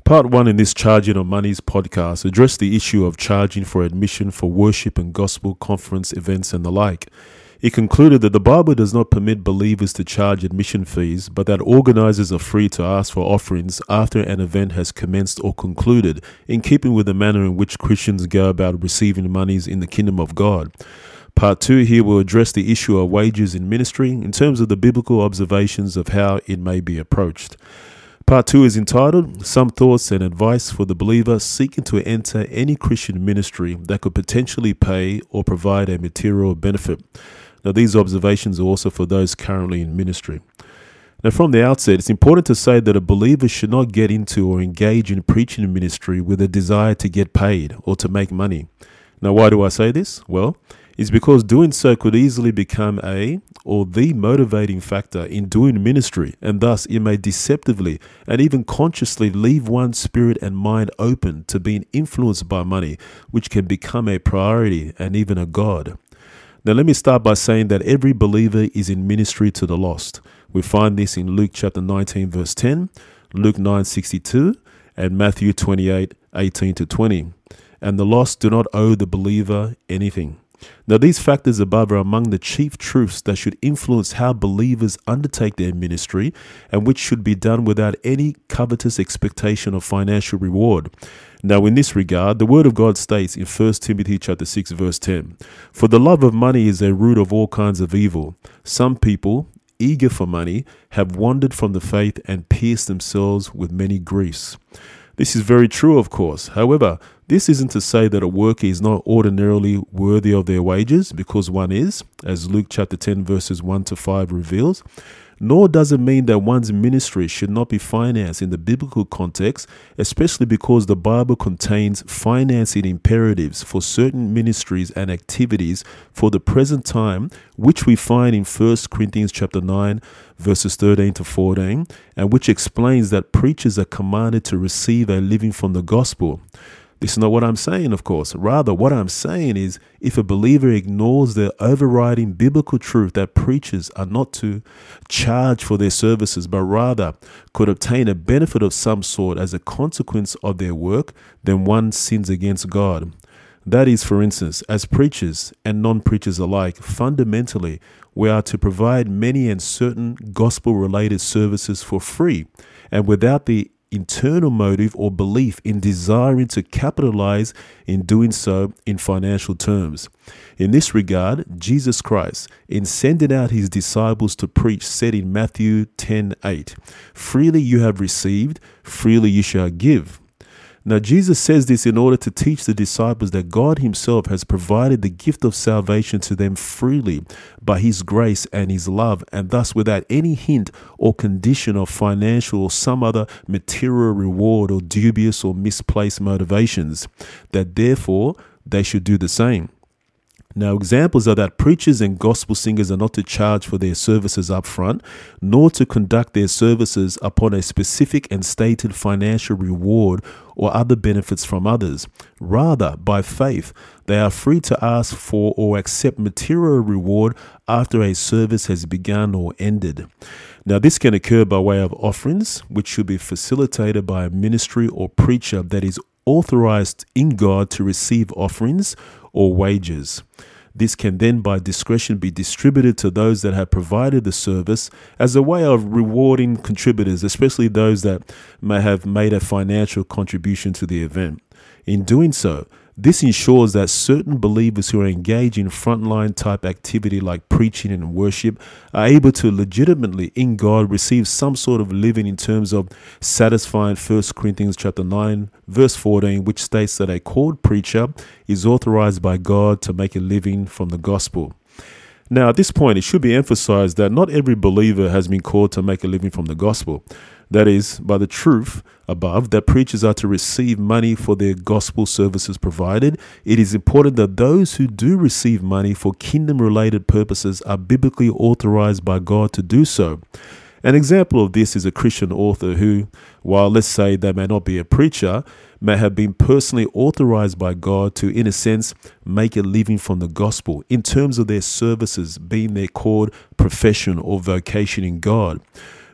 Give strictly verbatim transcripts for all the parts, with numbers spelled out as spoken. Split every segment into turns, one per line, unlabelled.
Part one in this Charging on Money's podcast addressed the issue of charging for admission for worship and gospel conference events and the like. It concluded that the Bible does not permit believers to charge admission fees, but that organizers are free to ask for offerings after an event has commenced or concluded, in keeping with the manner in which Christians go about receiving monies in the kingdom of God. Part two here will address the issue of wages in ministry in terms of the biblical observations of how it may be approached. Part two is entitled, Some Thoughts and Advice for the Believer Seeking to Enter Any Christian Ministry That Could Potentially Pay or Provide a Material Benefit. Now, these observations are also for those currently in ministry. Now, from the outset, it's important to say that a believer should not get into or engage in preaching ministry with a desire to get paid or to make money. Now, why do I say this? Well, it's because doing so could easily become a or the motivating factor in doing ministry, and thus it may deceptively and even consciously leave one's spirit and mind open to being influenced by money, which can become a priority and even a god. Now, let me start by saying that every believer is in ministry to the lost. We find this in Luke chapter nineteen, verse ten, Luke nine sixty-two, and Matthew twenty-eight, eighteen to twenty. And the lost do not owe the believer anything. Now, these factors above are among the chief truths that should influence how believers undertake their ministry, and which should be done without any covetous expectation of financial reward. Now, in this regard, the Word of God states in First Timothy chapter six, verse ten, "For the love of money is a root of all kinds of evil. Some people, eager for money, have wandered from the faith and pierced themselves with many griefs." This is very true, of course. However, this isn't to say that a worker is not ordinarily worthy of their wages, because one is, as Luke chapter ten verses one to five reveals. Nor does it mean that one's ministry should not be financed in the biblical context, especially because the Bible contains financing imperatives for certain ministries and activities for the present time, which we find in First Corinthians chapter nine, verses thirteen to fourteen, and which explains that preachers are commanded to receive a living from the gospel. This is not what I'm saying, of course. Rather, what I'm saying is, if a believer ignores the overriding biblical truth that preachers are not to charge for their services, but rather could obtain a benefit of some sort as a consequence of their work, then one sins against God. That is, for instance, as preachers and non-preachers alike, fundamentally, we are to provide many and certain gospel-related services for free, and without the internal motive or belief in desiring to capitalize in doing so in financial terms. In this regard, Jesus Christ, in sending out his disciples to preach, said in Matthew ten eight, "Freely you have received, freely you shall give." Now, Jesus says this in order to teach the disciples that God himself has provided the gift of salvation to them freely by his grace and his love, and thus without any hint or condition of financial or some other material reward or dubious or misplaced motivations, that therefore they should do the same. Now, examples are that preachers and gospel singers are not to charge for their services up front, nor to conduct their services upon a specific and stated financial reward or other benefits from others. Rather, by faith, they are free to ask for or accept material reward after a service has begun or ended. Now, this can occur by way of offerings, which should be facilitated by a ministry or preacher that is authorized in God to receive offerings or wages. This can then by discretion be distributed to those that have provided the service as a way of rewarding contributors, especially those that may have made a financial contribution to the event. In doing so, this ensures that certain believers who are engaged in frontline type activity like preaching and worship are able to legitimately in God receive some sort of living in terms of satisfying First Corinthians chapter nine verse fourteen, which states that a called preacher is authorized by God to make a living from the gospel. Now, at this point, it should be emphasized that not every believer has been called to make a living from the gospel. That is, by the truth above, that preachers are to receive money for their gospel services provided. It is important that those who do receive money for kingdom-related purposes are biblically authorized by God to do so. An example of this is a Christian author who, while let's say they may not be a preacher, may have been personally authorized by God to, in a sense, make a living from the gospel in terms of their services being their called profession or vocation in God.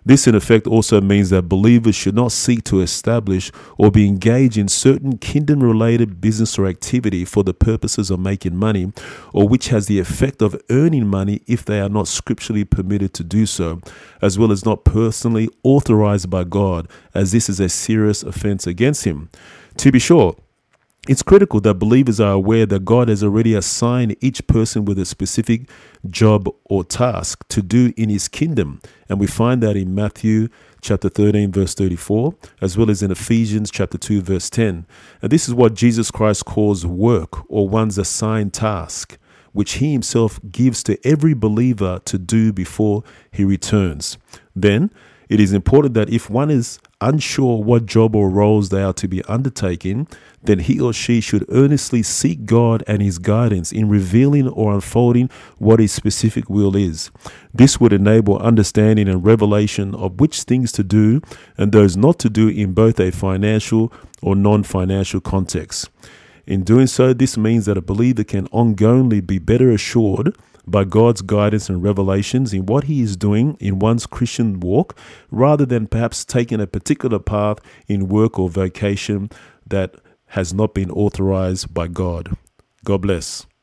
This in effect also means that believers should not seek to establish or be engaged in certain kingdom-related business or activity for the purposes of making money, or which has the effect of earning money if they are not scripturally permitted to do so, as well as not personally authorized by God, as this is a serious offense against him. To be sure, it's critical that believers are aware that God has already assigned each person with a specific job or task to do in his kingdom. And we find that in Matthew chapter thirteen, verse thirty-four, as well as in Ephesians chapter two, verse ten. And this is what Jesus Christ calls work, or one's assigned task, which he himself gives to every believer to do before he returns. Then, it is important that if one is unsure what job or roles they are to be undertaking, then he or she should earnestly seek God and his guidance in revealing or unfolding what his specific will is. This would enable understanding and revelation of which things to do and those not to do in both a financial or non-financial context. In doing so, this means that a believer can ongoingly be better assured by God's guidance and revelations in what he is doing in one's Christian walk, rather than perhaps taking a particular path in work or vocation that has not been authorized by God. God bless.